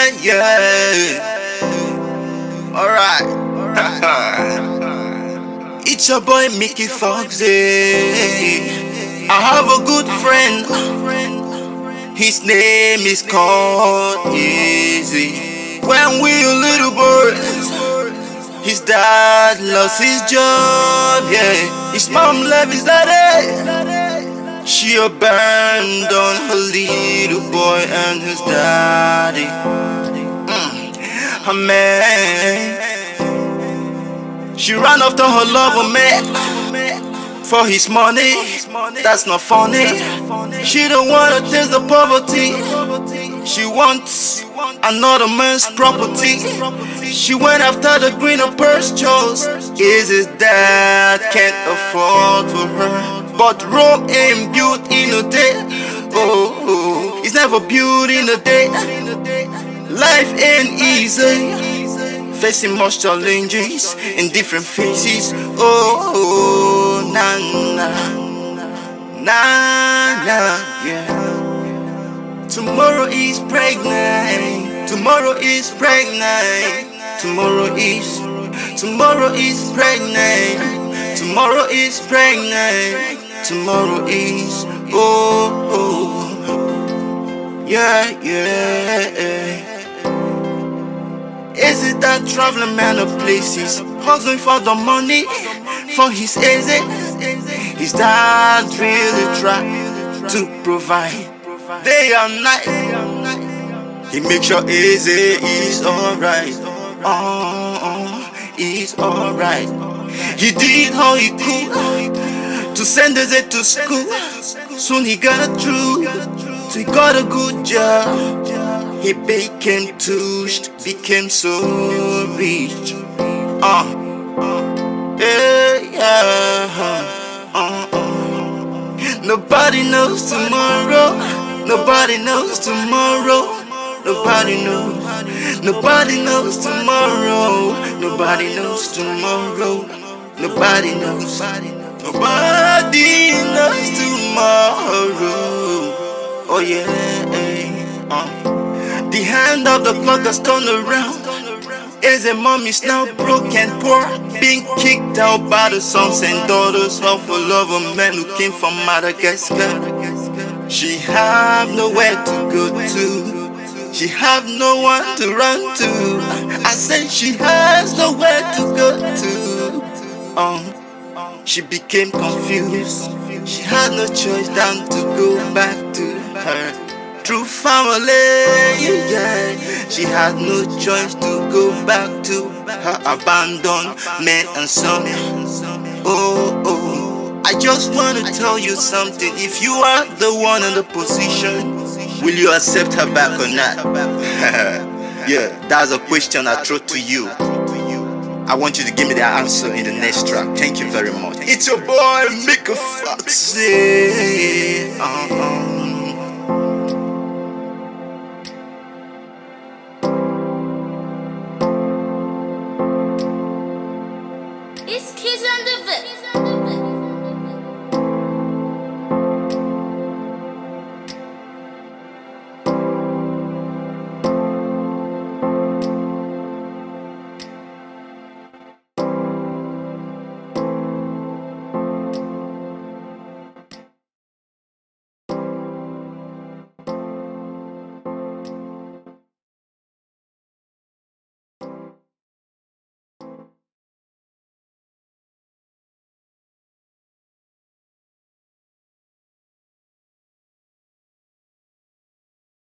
yeah. Alright. It's your boy Mickey Foxy. I have a good friend. His name is called Easy. When we were little boys, his dad lost his job, yeah. His mom left his daddy. She abandoned her little boy and his daddy. Man. She ran after her lover man for his money. That's not funny. She don't wanna taste the poverty. She wants another man's property. She went after the greener purse chose. Is his dad can't afford for her. But Rome ain't built in a day. Oh, it's never built in a day. Life ain't easy. Facing much challenges in different phases. Oh, nah, yeah. Tomorrow is pregnant. Tomorrow is pregnant. Tomorrow is pregnant. Tomorrow is pregnant. Tomorrow is yeah. Is it that traveling man of places, hustling for the money for his easy? His dad really try to provide day and night. He makes sure easy is alright. He's alright. He did all he could to send us to school. Soon he got it through. So he got a good job. He became touched, became so rich. Nobody knows tomorrow. Nobody knows tomorrow. Nobody knows. Nobody knows tomorrow. Nobody knows tomorrow. Nobody knows. Nobody knows tomorrow. Oh yeah. The hand of the clock has turned around. Is a mom is now broken, poor, being kicked out by the sons and daughters of a lover man who came from Madagascar. She have nowhere to go to. She have no one to run to. I said she has nowhere to go to. She became confused. She had no choice than to go back to her true family, yeah. She had no choice to go back to her abandoned man and son. Oh, I just wanna tell you something. If you are the one in the position, will you accept her back or not? Yeah, that's a question I throw to you. I want you to give me the answer in the next track. Thank you very much. It's your boy Mickey Foxy. It's kids on the